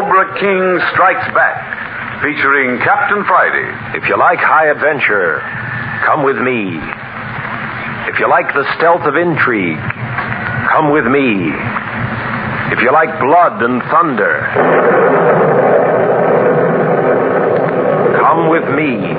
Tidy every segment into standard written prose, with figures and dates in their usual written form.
Cobra King Strikes Back, featuring Captain Friday. If you like high adventure, come with me. If you like the stealth of intrigue, come with me. If you like blood and thunder, come with me.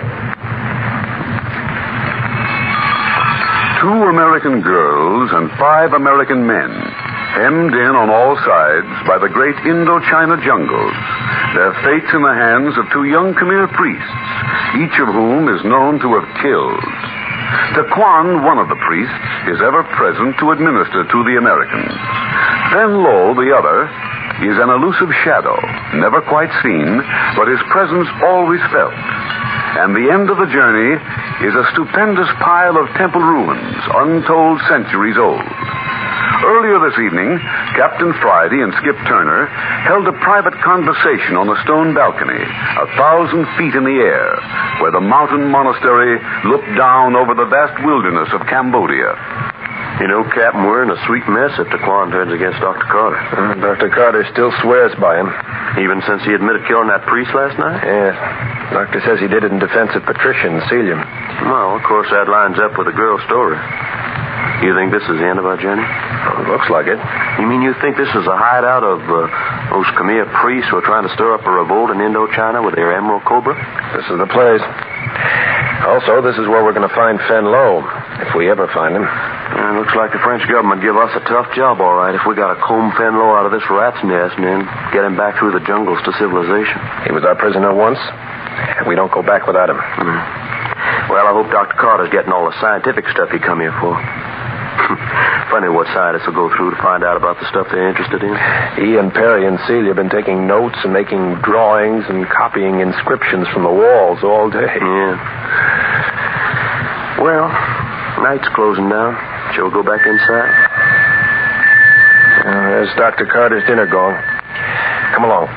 Two American girls and 5 American men, hemmed in on all sides by the great Indochina jungles, their fates in the hands of 2 young Khmer priests, each of whom is known to have killed. Taquan, one of the priests, is ever present to administer to the Americans. Fen Lo, the other, is an elusive shadow, never quite seen, but his presence always felt. And the end of the journey is a stupendous pile of temple ruins, untold centuries old. Earlier this evening, Captain Friday and Skip Turner held a private conversation on the stone balcony, 1,000 feet in the air, where the mountain monastery looked down over the vast wilderness of Cambodia. You know, Captain, we're in a sweet mess if Taquan turns against Dr. Carter. Dr. Carter still swears by him. Even since he admitted killing that priest last night? Yes. Doctor says he did it in defense of Patricia and Celia. Well, of course, that lines up with the girl's story. You think this is the end of our journey? Well, it looks like it. You mean you think this is a hideout of those Khmer priests who are trying to stir up a revolt in Indochina with their Emerald Cobra? This is the place. Also, this is where we're going to find Fen Lo, if we ever find him. Looks like the French government give us a tough job, all right, if we got to comb Fen Lo out of this rat's nest and then get him back through the jungles to civilization. He was our prisoner once. We don't go back without him. Well, I hope Dr. Carter's getting all the scientific stuff he come here for. Funny what scientists will go through to find out about the stuff they're interested in. He and Perry and Celia have been taking notes and making drawings and copying inscriptions from the walls all day. Yeah. Well, night's closing down. Shall we go back inside? There's Dr. Carter's dinner gong. Come along.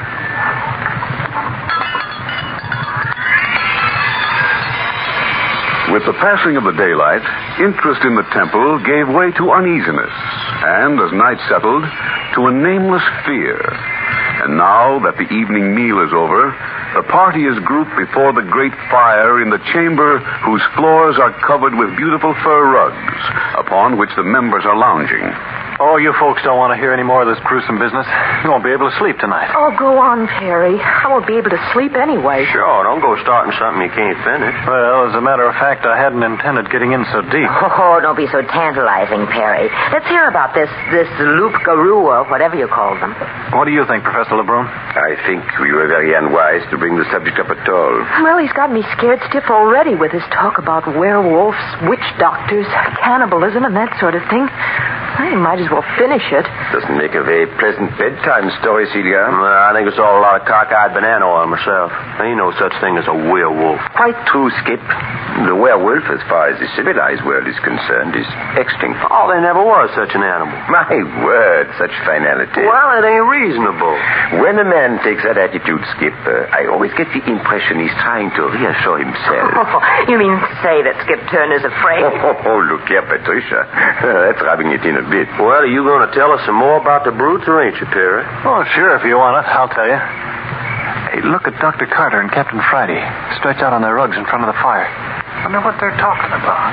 With the passing of the daylight, interest in the temple gave way to uneasiness, and as night settled, to a nameless fear. And now that the evening meal is over, the party is grouped before the great fire in the chamber whose floors are covered with beautiful fur rugs, upon which the members are lounging. Oh, you folks don't want to hear any more of this gruesome business. You won't be able to sleep tonight. Oh, go on, Perry. I won't be able to sleep anyway. Sure, don't go starting something you can't finish. Well, as a matter of fact, I hadn't intended getting in so deep. Oh, don't be so tantalizing, Perry. Let's hear about this loup garou or whatever you call them. What do you think, Professor Lebrun? I think we were very unwise to bring the subject up at all. Well, he's got me scared stiff already with his talk about werewolves, witch doctors, cannibalism, and that sort of thing. I might as well finish it. Doesn't make a very pleasant bedtime story, Celia. Well, I think it's all a lot of cockeyed banana oil myself. There ain't no such thing as a werewolf. Quite true, Skip. The werewolf, as far as the civilized world is concerned, is extinct. Oh, there never was such an animal. My word, such finality. Well, it ain't reasonable. When a man takes that attitude, Skip, I always get the impression he's trying to reassure himself. Oh, you mean to say that Skip Turner's afraid? Look here, Patricia. That's rubbing it in a bit. Well, are you going to tell us some more about the brutes, or ain't you, Perry? Oh, sure, if you want it. I'll tell you. Hey, look at Dr. Carter and Captain Friday stretched out on their rugs in front of the fire. Wonder what they're talking about.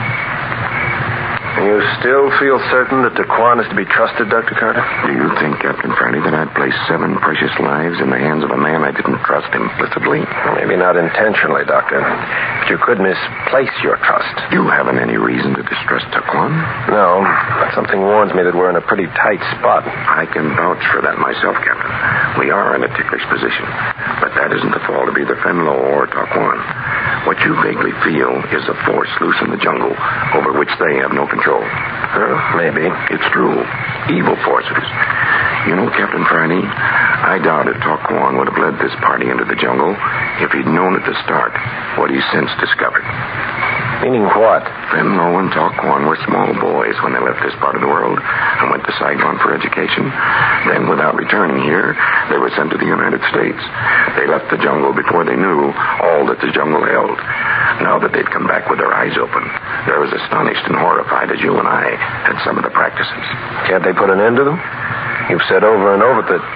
You still feel certain that Taquan is to be trusted, Dr. Carter? Do you think, Captain Friday, that I'd place 7 precious lives in the hands of a man I didn't trust implicitly? Maybe not intentionally, Doctor. But you could misplace your trust. You haven't any reason to distrust Taquan? No, but something warns me that we're in a pretty tight spot. I can vouch for that myself, Captain. We are in a ticklish position. But that isn't the fault of either Fen Lo or Taquan. What you vaguely feel is a force loose in the jungle over which they have no control. Maybe. It's true. Evil forces. You know, Captain Friday, I doubt if Taquan would have led this party into the jungle if he'd known at the start what he's since discovered. Meaning what? Fen Lo and Taquan were small boys when they left this part of the world and went to Saigon for education. Then, without returning here, they were sent to the United States. They left the jungle before they knew all that the jungle held. Now that they'd come back with their eyes open, they're as astonished and horrified as you and I at some of the practices. Can't they put an end to them? You've said over and over that...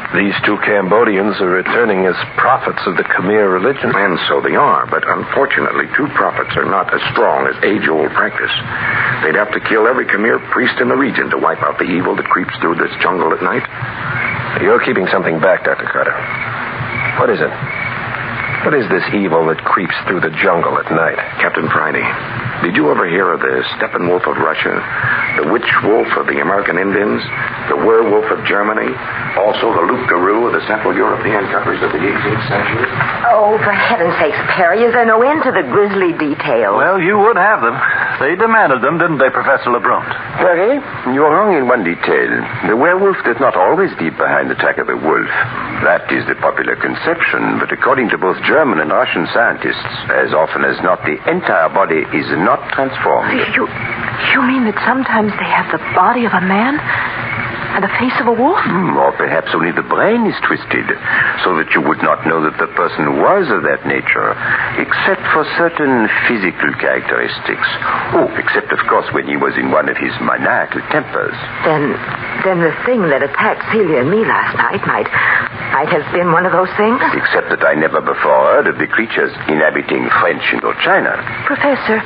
These two Cambodians are returning as prophets of the Khmer religion. And so they are, but unfortunately, two prophets are not as strong as age-old practice. They'd have to kill every Khmer priest in the region to wipe out the evil that creeps through this jungle at night. You're keeping something back, Dr. Carter. What is it? What is this evil that creeps through the jungle at night? Captain Friday, did you ever hear of the Steppenwolf of Russia, the witch wolf of the American Indians, the werewolf of Germany, also the loup-garou of the Central European countries of the 18th century? Oh, for heaven's sakes, Perry, is there no end to the grisly details? Well, you would have them. They demanded them, didn't they, Professor LeBrunt? Perry, you're wrong in one detail. The werewolf does not always be behind the track of the wolf. That is the popular conception, but according to both German and Russian scientists, as often as not, the entire body is not transformed. You mean that sometimes they have the body of a man and the face of a wolf? Or perhaps only the brain is twisted, so that you would not know that the person was of that nature, except for certain physical characteristics. Oh, except, of course, when he was in one of his maniacal tempers. Then the thing that attacked Celia and me last night might have been one of those things? Except that I never before heard of the creatures inhabiting French Indochina. Professor,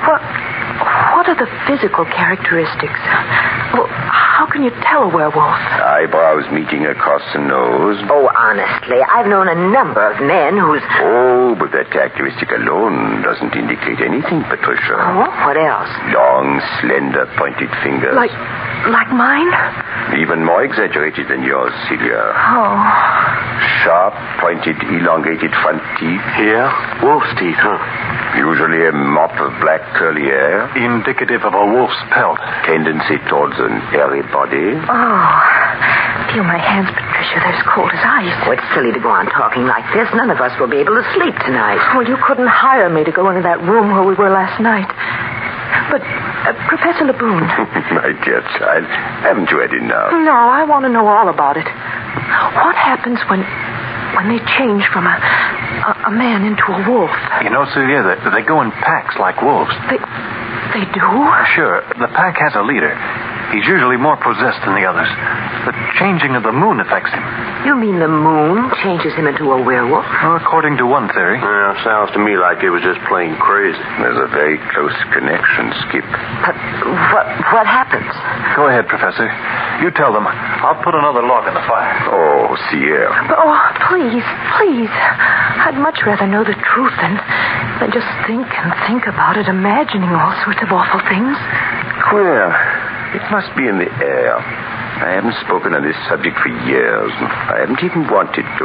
what are the physical characteristics? Well, how can you tell a werewolf? Eyebrows meeting across the nose. Oh, honestly, I've known a number of men whose... Oh, but that characteristic alone doesn't indicate anything, Patricia. Oh, what else? Long, slender, pointed fingers. Like mine? Even more exaggerated than yours, Celia. Oh. Sharp, pointed, elongated front teeth. Yeah? Wolf's teeth, huh? Usually a mop of black curly hair. Indicative of a wolf's pelt. Tendency towards an airy body. Oh. Feel my hands, Patricia. They're as cold as ice. Oh, it's silly to go on talking like this. None of us will be able to sleep tonight. Well, you couldn't hire me to go into that room where we were last night. But, Professor LeBrunt... My dear child, haven't you had enough? No, I want to know all about it. What happens when they change from a man into a wolf? You know, Celia, they go in packs like wolves. They do? Sure. The pack has a leader. He's usually more possessed than the others. The changing of the moon affects him. You mean the moon changes him into a werewolf? Well, according to one theory. Yeah, sounds to me like it was just plain crazy. There's a very close connection, Skip. But what happens? Go ahead, Professor. You tell them. I'll put another log in the fire. Oh, Sierra. Oh, please. I'd much rather know the truth than just think about it, imagining all sorts of awful things. Queer. It must be in the air. I haven't spoken on this subject for years. I haven't even wanted to.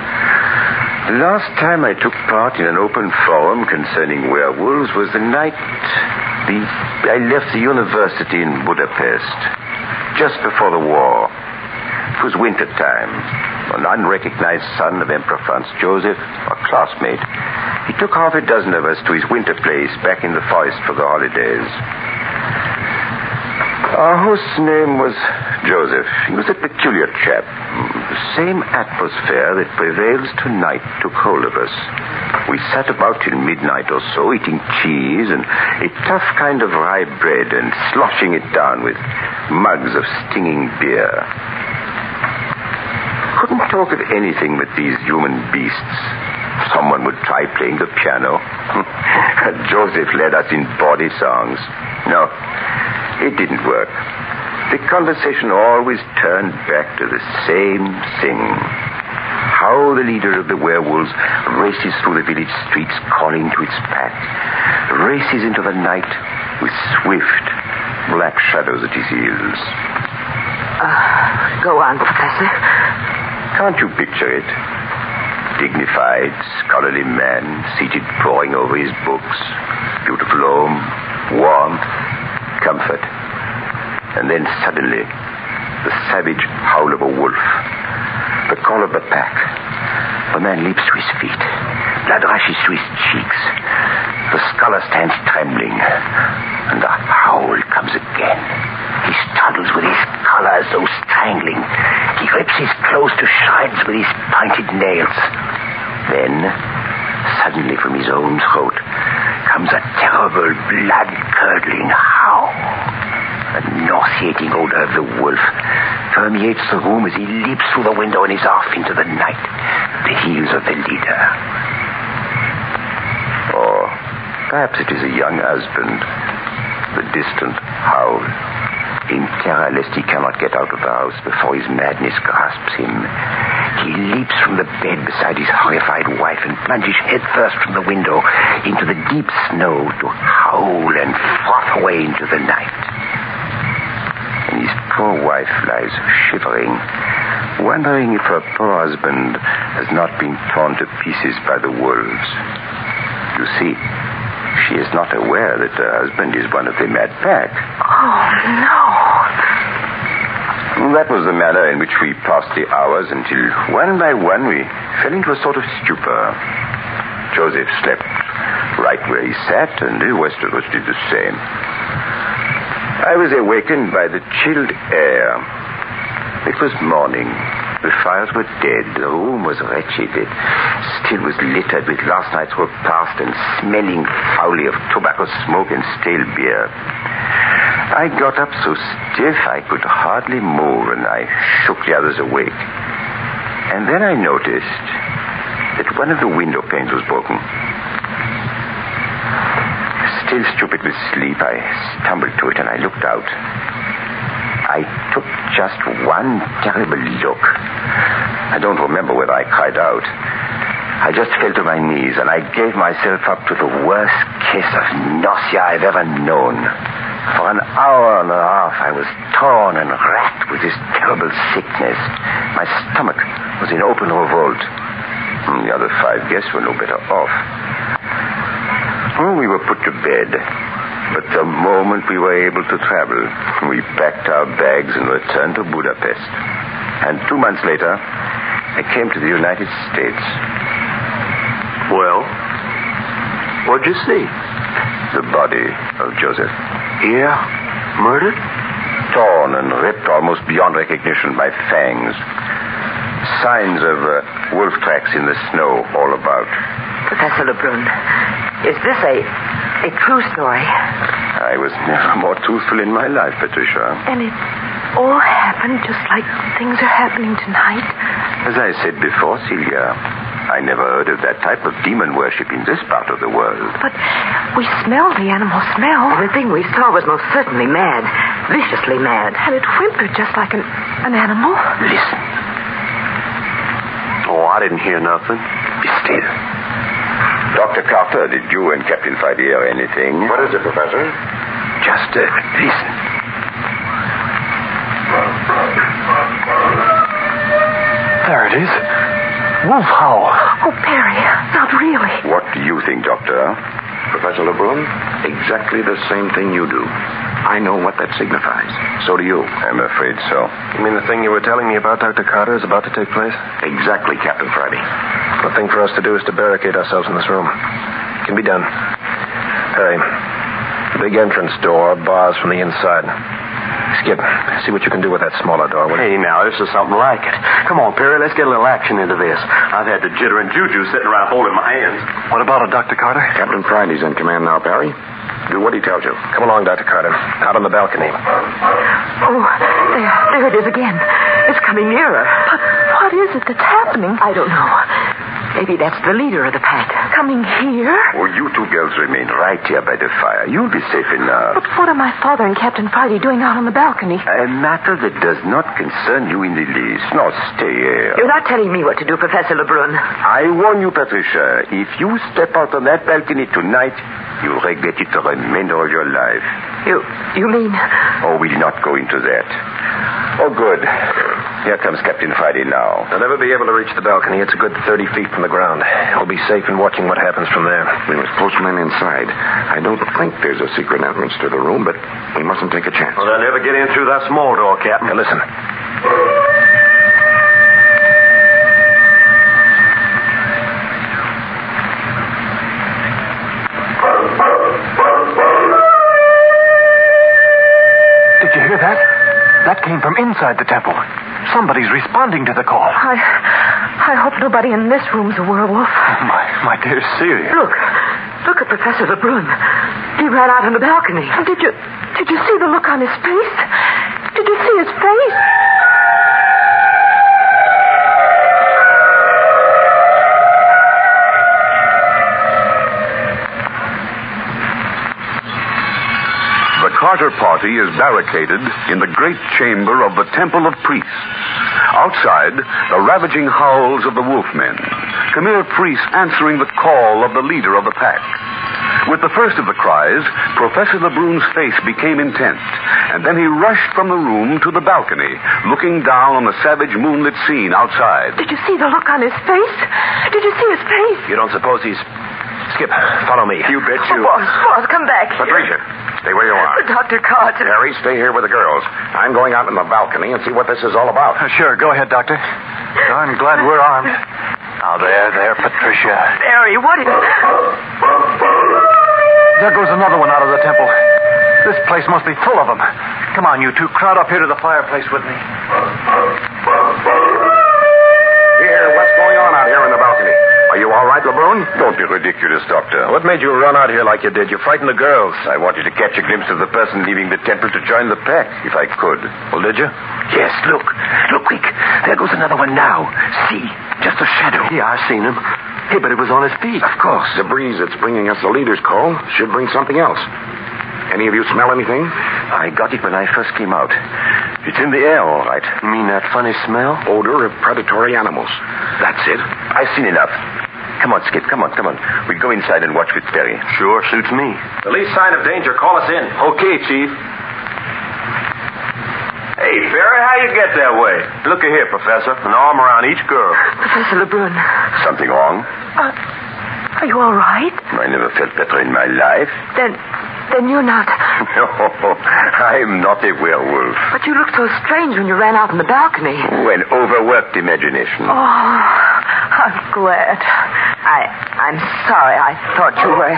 The last time I took part in an open forum concerning werewolves was the night I left the university in Budapest, just before the war. It was winter time. An unrecognized son of Emperor Franz Joseph, a classmate, he took half a dozen of us to his winter place back in the forest for the holidays. Our host's name was Joseph. He was a peculiar chap. The same atmosphere that prevails tonight took hold of us. We sat about till midnight or so, eating cheese and a tough kind of rye bread and sloshing it down with mugs of stinging beer. Couldn't talk of anything but these human beasts. Someone would try playing the piano. Joseph led us in bawdy songs. No, it didn't work. The conversation always turned back to the same thing. How the leader of the werewolves races through the village streets calling to its pack. Races into the night with swift, black shadows at his heels. Go on, Professor. Can't you picture it? Dignified, scholarly man, seated poring over his books. Beautiful home, warmth, comfort. And then suddenly, the savage howl of a wolf. The call of the pack. The man leaps to his feet. Blood rushes to his cheeks. The scholar stands trembling. And the howl comes again. He struggles with his collar as though strangling. He rips his clothes to shreds with his pointed nails. Then, suddenly from his own throat, comes a terrible, blood-curdling howl. The nauseating odor of the wolf permeates the room as he leaps through the window and is off into the night, the heels of the leader. Or perhaps it is a young husband, the distant howl, in terror lest he cannot get out of the house before his madness grasps him. He leaps from the bed beside his horrified wife and plunges headfirst from the window into the deep snow to howl and froth away into the night. And his poor wife lies shivering, wondering if her poor husband has not been torn to pieces by the wolves. You see, she is not aware that her husband is one of the mad pack. Oh, no. That was the manner in which we passed the hours until one by one we fell into a sort of stupor. Joseph slept right where he sat, and Westeros did the same. I was awakened by the chilled air. It was morning. The fires were dead. The room was wretched. It still was littered with last night's work past and smelling foully of tobacco smoke and stale beer. I got up so stiff I could hardly move, and I shook the others awake. And then I noticed that one of the window panes was broken. Still stupid with sleep, I stumbled to it and I looked out. I took just one terrible look. I don't remember whether I cried out. I just fell to my knees and I gave myself up to the worst case of nausea I've ever known. For an hour and a half I was torn and racked with this terrible sickness. My stomach was in open revolt. The other 5 guests were no better off. We were put to bed. But the moment we were able to travel, we packed our bags and returned to Budapest. And 2 months later, I came to the United States. Well, what'd you see? The body of Joseph. Yeah? Murdered? Torn and ripped almost beyond recognition by fangs. Signs of wolf tracks in the snow all about. Professor Lebrun, is this a true story? I was never more truthful in my life, Patricia. And it all happened just like things are happening tonight? As I said before, Celia, I never heard of that type of demon worship in this part of the world. But we smelled the animal smell. And the thing we saw was most certainly mad. Viciously mad. And it whimpered just like an animal. Listen. Oh, I didn't hear nothing. Be still. Dr. Carter, did you and Captain Friday hear anything? What is it, Professor? Just listen. There it is. Wolf howl. Oh, Perry, not really. What do you think, Doctor? Professor Lebrun, exactly the same thing you do. I know what that signifies. So do you. I'm afraid so. You mean the thing you were telling me about, Dr. Carter, is about to take place? Exactly, Captain Friday. The thing for us to do is to barricade ourselves in this room. It can be done. Harry, the big entrance door bars from the inside. Skip, see what you can do with that smaller door. Hey, now, this is something like it. Come on, Perry, let's get a little action into this. I've had the jitter and juju sitting around holding my hands. What about it, Dr. Carter? Captain Friday's in command now, Perry. Do what he tells you. Come along, Dr. Carter. Out on the balcony. Oh, there it is again. It's coming nearer. But what is it that's happening? I don't know. Maybe that's the leader of the pack. Coming here? Oh, you two girls remain right here by the fire. You'll be safe enough. But what are my father and Captain Friday doing out on the balcony? A matter that does not concern you in the least. Now, stay here. You're not telling me what to do, Professor Lebrun. I warn you, Patricia, if you step out on that balcony tonight, you'll regret it the remainder of your life. You mean? Oh, we'll not go into that. Oh, good. Here comes Captain Friday now. They'll never be able to reach the balcony. It's a good 30 feet from the ground. We'll be safe in watching what happens from there. We must post men inside. I don't think there's a secret entrance to the room, but we mustn't take a chance. Well, they'll never get in through that small door, Captain. Now, listen. Did you hear that? That came from inside the temple. Somebody's responding to the call. I hope nobody in this room's a werewolf. My dear Celia. Look at Professor Lebrun. He ran out on the balcony. Did you see the look on his face? Did you see his face? party is barricaded in the great chamber of the Temple of Priests. Outside, the ravaging howls of the wolfmen. Khmer priests answering the call of the leader of the pack. With the first of the cries, Professor Lebrun's face became intent, and then he rushed from the room to the balcony, looking down on the savage moonlit scene outside. Did you see the look on his face? Did you see his face? You don't suppose he's... Skip, follow me. You bet you... Boss, come back here. Patricia, stay where you are. Dr. Carter. Harry, stay here with the girls. I'm going out on the balcony and see what this is all about. Sure, go ahead, Doctor. I'm glad we're armed. Now, there, Patricia. Harry, what is... There goes another one out of the temple. This place must be full of them. Come on, you two. Crowd up here to the fireplace with me. Here, what's going on out here in the balcony? Are you all right, Lebrun? Don't be ridiculous, Doctor. What made you run out here like you did? You frightened the girls. I wanted to catch a glimpse of the person leaving the temple to join the pack, if I could. Well, did you? Yes, look. Look quick. There goes another one now. See? Just a shadow. Yeah, I've seen him. Hey, but it was on his feet. Of course. The breeze that's bringing us the leader's call should bring something else. Any of you smell anything? I got it when I first came out. It's in the air, all right. You mean that funny smell? Odor of predatory animals. That's it. I've seen enough. Come on, Skip. Come on. We'll go inside and watch with Ferry. Sure, suits me. The least sign of danger, call us in. Okay, Chief. Hey, Ferry, how you get that way? Look here, Professor. An arm around each girl. Professor Lebrun. Something wrong? Are you all right? I never felt better in my life. Then you're not... No, I'm not a werewolf. But you looked so strange when you ran out on the balcony. Oh, an overworked imagination. Oh, I'm glad. I'm sorry. I thought you were...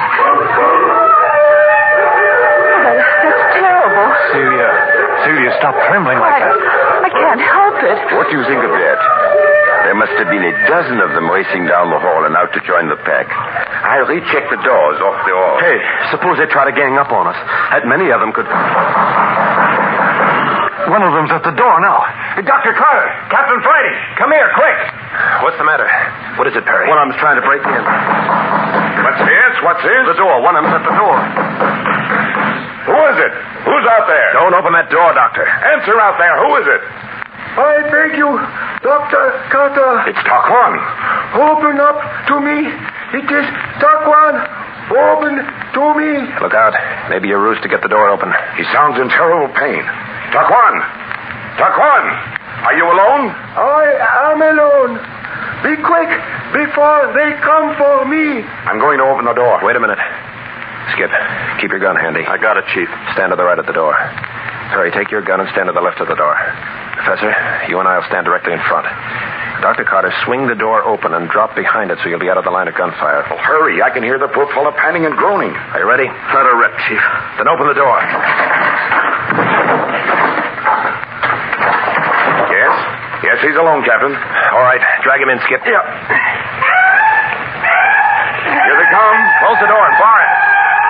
Oh, that's terrible. Celia, stop trembling like that. I can't help it. What do you think of that? There must have been a dozen of them racing down the hall and out to join the pack. I'll recheck the doors off the hall. Hey, suppose they try to gang up on us. That many of them could... One of them's at the door now. Dr. Carter! Captain Friday! Come here, quick! What's the matter? What is it, Perry? One of them's trying to break in. What's this? The door. One of them's at the door. Who is it? Who's out there? Don't open that door, Doctor. Answer out there. Who is it? I beg you, Dr. Carter, It's Taquan. open up to me. It is Taquan. Open to me. Look out. Maybe your ruse to get the door open. He sounds in terrible pain. Taquan! Are you alone? I am alone. Be quick before they come for me. I'm going to open the door. Wait a minute. Skip, keep your gun handy. I got it, Chief. Stand to the right at the door. Perry, take your gun and stand to the left of the door. Professor, you and I will stand directly in front. Dr. Carter, swing the door open and drop behind it so you'll be out of the line of gunfire. Well, hurry. I can hear the poop full of panting and groaning. Are you ready? Let her rip, Chief. Then open the door. Yes, he's alone, Captain. All right, drag him in, Skip. Yeah. Here they come. Close the door and bar it.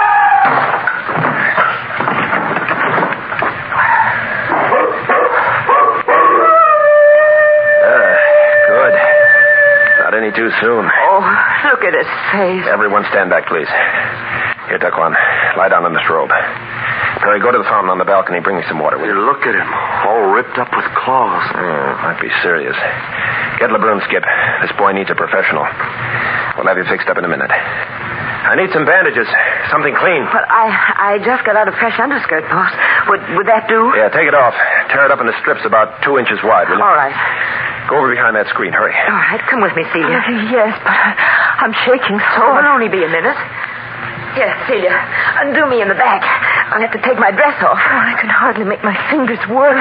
Good. Not any too soon. Oh, look at his face. Everyone stand back, please. Here, Taquan. Lie down in this robe. Perry, go to the fountain on the balcony. Bring me some water, will you? Look at him. All ripped up with claws. Might be serious. Get Lebrun, Skip. This boy needs a professional. We'll have you fixed up in a minute. I need some bandages. Something clean. But I just got out a fresh underskirt, boss. Would that do? Yeah, take it off. Tear it up into strips about 2 inches wide, will you? All right. Go over behind that screen. Hurry. All right, come with me, Celia. Yes, but I'm shaking so. It'll only be a minute. Here, Celia, undo me in the back. I'll have to take my dress off. Oh, I can hardly make my fingers work.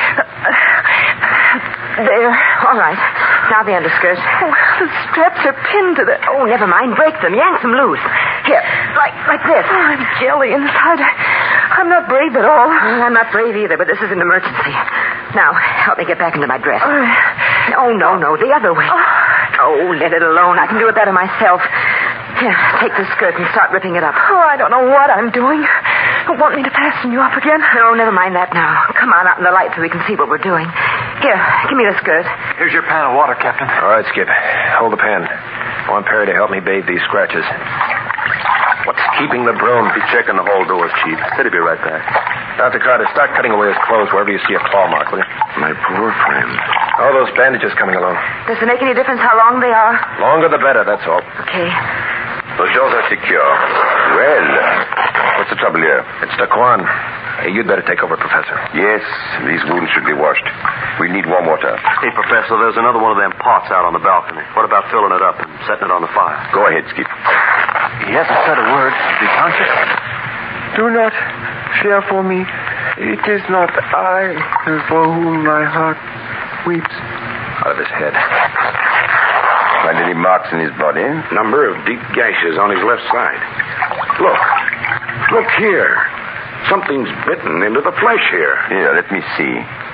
There. All right. Now the underskirt. Oh, the straps are pinned to the... Oh, never mind. Break them. Yank them loose. Here, like this. Oh, I'm jelly inside. I'm not brave at all. Well, I'm not brave either, but this is an emergency. Now, help me get back into my dress. Oh, no, the other way. Oh, let it alone. I can do it better myself. Here, take this skirt and start ripping it up. Oh, I don't know what I'm doing. You want me to fasten you up again? No, never mind that now. Come on out in the light so we can see what we're doing. Here, give me the skirt. Here's your pan of water, Captain. All right, Skip. Hold the pan. I want Perry to help me bathe these scratches. What's keeping the broom? Be checking the hall doors, Chief. Said he'd be right back. Dr. Carter, start cutting away his clothes wherever you see a claw mark, will you? My poor friend. All those bandages coming along. Does it make any difference how long they are? Longer the better, that's all. Okay. The jaws are secure. Well, what's the trouble here? It's Taquan. Hey, you'd better take over, Professor. Yes, these wounds should be washed. We need warm water. Hey, Professor, there's another one of them pots out on the balcony. What about filling it up and setting it on the fire? Go ahead, Skip. He hasn't said a word. Is he conscious? Do not fear for me. It is not I for whom my heart weeps. Out of his head. Find any marks in his body? Number of deep gashes on his left side. Look. Look here. Something's bitten into the flesh here. Here, let me see.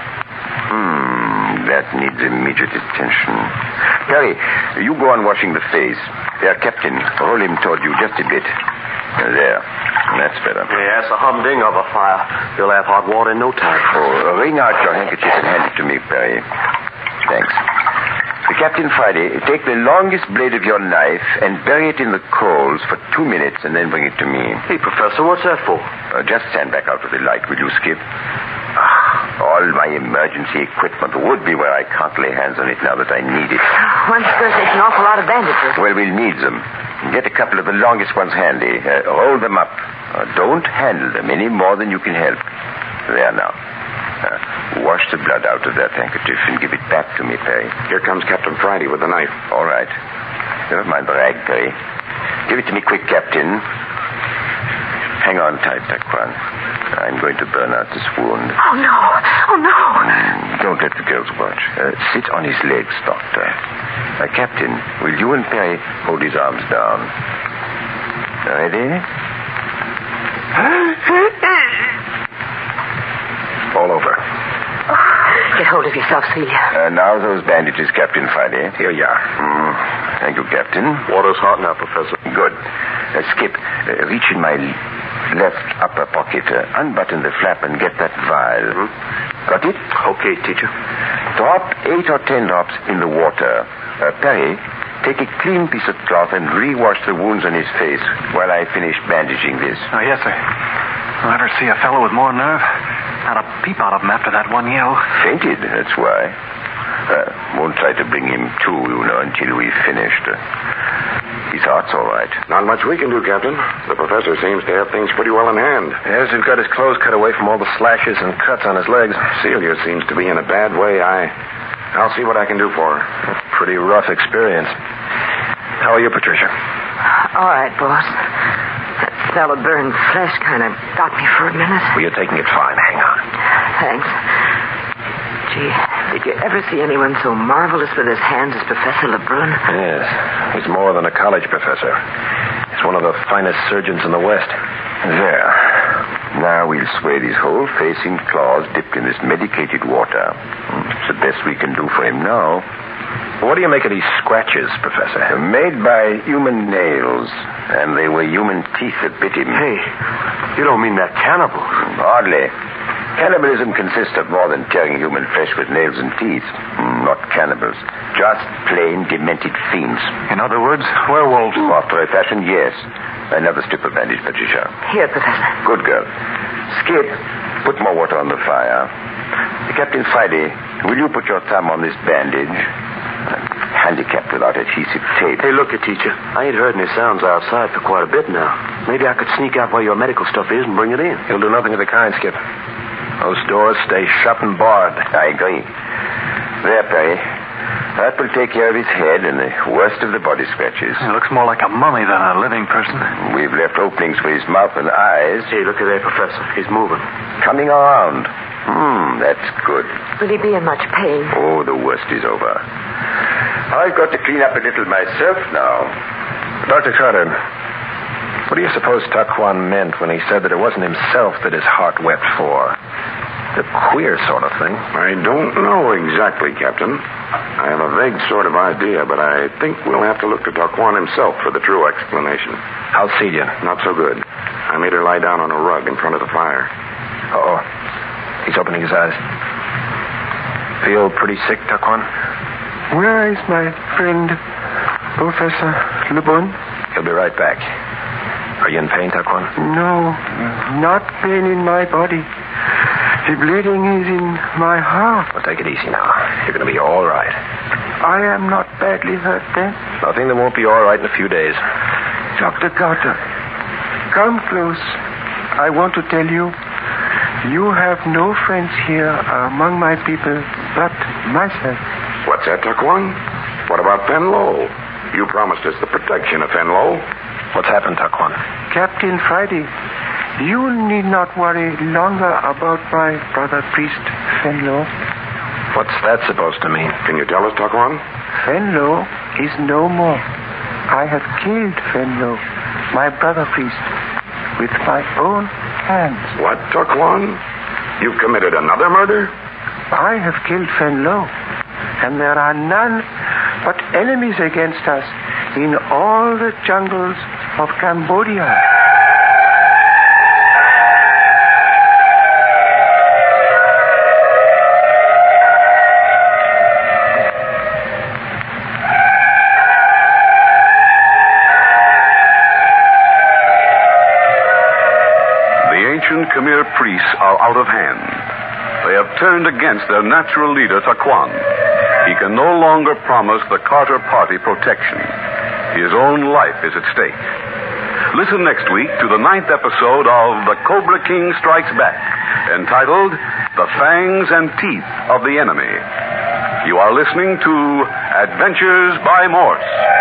That needs immediate attention. Perry, you go on washing the face. There, Captain, roll him toward you just a bit. There. That's better. Yeah, it's a humding of a fire. You'll have hot water in no time. Oh, wring out your handkerchief and hand it to me, Perry. Thanks. Captain Friday, take the longest blade of your knife and bury it in the coals for 2 minutes and then bring it to me. Hey, Professor, what's that for? Just stand back out of the light, will you, Skip? All my emergency equipment would be where I can't lay hands on it now that I need it. One still takes an awful lot of bandages. Well, we'll need them. Get a couple of the longest ones handy. Roll them up. Don't handle them any more than you can help. There now. Wash the blood out of that handkerchief and give it back to me, Perry. Here comes Captain Friday with the knife. All right. Never mind the rag, Perry. Give it to me quick, Captain. Hang on tight, Taquan. I'm going to burn out this wound. Oh, no. Oh, no. Don't let the girls watch. Sit on his legs, Doctor. Captain, will you and Perry hold his arms down? Ready? All over. Get hold of yourself, Celia. Now those bandages, Captain Friday. Here you are. Thank you, Captain. Water's hot now, Professor. Good. Skip, reach in my left upper pocket, unbutton the flap and get that vial. Got it? Okay, teacher. Drop 8 or 10 drops in the water. Perry, take a clean piece of cloth and re-wash the wounds on his face while I finish bandaging this. Oh, yes, sir. I'll never see a fellow with more nerve. Not a peep out of him after that one yell. Fainted, that's why. Won't try to bring him to, until we've finished. His heart's all right. Not much we can do, Captain. The professor seems to have things pretty well in hand. Yes, we've got his clothes cut away from all the slashes and cuts on his legs. Celia seems to be in a bad way. I'll see what I can do for her. A pretty rough experience. How are you, Patricia? All right, boss. That smell of burned flesh kind of got me for a minute. Well, you're taking it fine. Hang on. Thanks. Gee, did you ever see anyone so marvelous with his hands as Professor Lebrun? Yes. He's more than a college professor. He's one of the finest surgeons in the West. There. Now we'll swathe his whole face in claws dipped in this medicated water. It's the best we can do for him now. What do you make of these scratches, Professor? They're made by human nails, and they were human teeth that bit him. Hey, you don't mean that cannibal? Hardly. Cannibalism consists of more than tearing human flesh with nails and teeth. Not cannibals. Just plain demented fiends. In other words, werewolves. After a fashion, yes. Another strip of bandage, Patricia. Here, Professor. Good girl. Skip, put more water on the fire. Captain Friday, will you put your thumb on this bandage? Handicapped without adhesive tape. Hey, look, teacher. I ain't heard any sounds outside for quite a bit now. Maybe I could sneak out where your medical stuff is and bring it in. He'll do nothing of the kind, Skip. Those doors stay shut and barred. I agree. There, Perry. That will take care of his head and the worst of the body scratches. It looks more like a mummy than a living person. We've left openings for his mouth and eyes. Hey, look at that, Professor. He's moving. Coming around. That's good. Will he be in much pain? Oh, the worst is over. I've got to clean up a little myself now. Dr. Carter, what do you suppose Taquan meant when he said that it wasn't himself that his heart wept for? A queer sort of thing. I don't know exactly, Captain. I have a vague sort of idea, but I think we'll have to look to Taquan himself for the true explanation. How's Celia? Not so good. I made her lie down on a rug in front of the fire. Uh-oh. He's opening his eyes. Feel pretty sick, Taquan? Where is my friend, Professor Lebrun? He'll be right back. Are you in pain, Taquan? No, not pain in my body. The bleeding is in my heart. Well, take it easy now. You're going to be all right. I am not badly hurt then. Nothing that won't be all right in a few days. Dr. Carter, come close. I want to tell you, you have no friends here among my people but myself. What's that, Taquan? What about Fenlo? You promised us the protection of Fenlo. What's happened, Taquan? Captain Friday, you need not worry longer about my brother priest, Fenlo. What's that supposed to mean? Can you tell us, Taquan? Fenlo is no more. I have killed Fenlo, my brother priest, with my own hands. What, Taquan? You've committed another murder? I have killed Fenlo, and there are none but enemies against us in all the jungles of Cambodia. Khmer priests are out of hand. They have turned against their natural leader, Taquan. He can no longer promise the Carter Party protection. His own life is at stake. Listen next week to the 9th episode of The Cobra King Strikes Back, entitled The Fangs and Teeth of the Enemy. You are listening to Adventures by Morse.